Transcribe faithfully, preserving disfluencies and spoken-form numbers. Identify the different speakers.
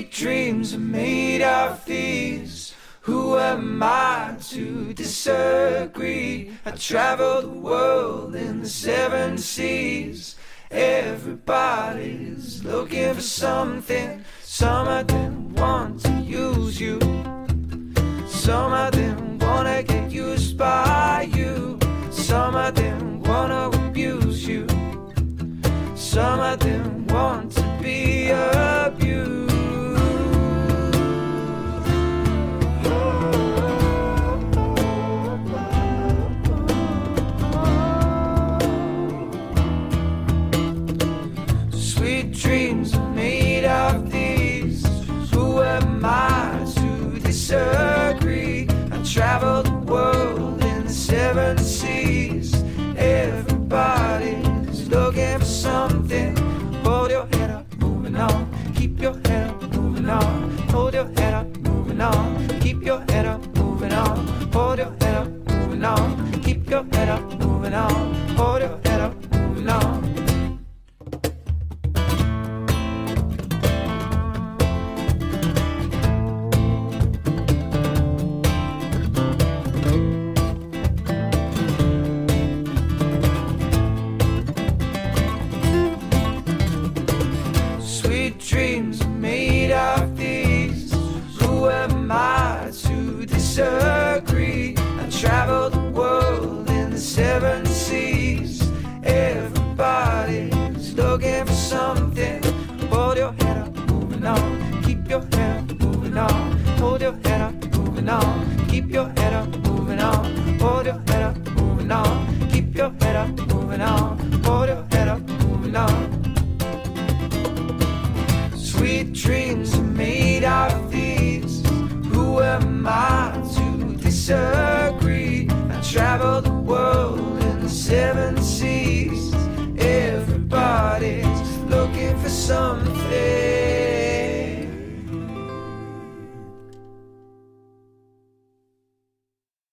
Speaker 1: Sweet dreams are made of these. Who am I to disagree? I travel the world in the seven seas. Everybody's looking for something. Some of them want to use you. Some of them wanna get used by you. Some of them wanna abuse you. Some of them want to be abused. Sweet dreams are made of these. Who am I to disagree? I travel the world in the seven seas. Everybody's looking for something. Hold your head up, moving on. Keep your head up, moving on. Hold your head up, moving on. Keep your head up, moving on. Hold your head up, moving on. Keep your head up, moving on. Hold your head up, moving on. Dreams are made of these. Who am I to disagree? I travel the world in the seven seas. Everybody's looking for something. Hold your head up, moving on. Keep your head up, moving on. Hold your head up, moving on. Keep your head up, moving on. Hold your head up, moving on. Keep your head up, moving on. Hold your head up, moving on. Sweet dreams are made of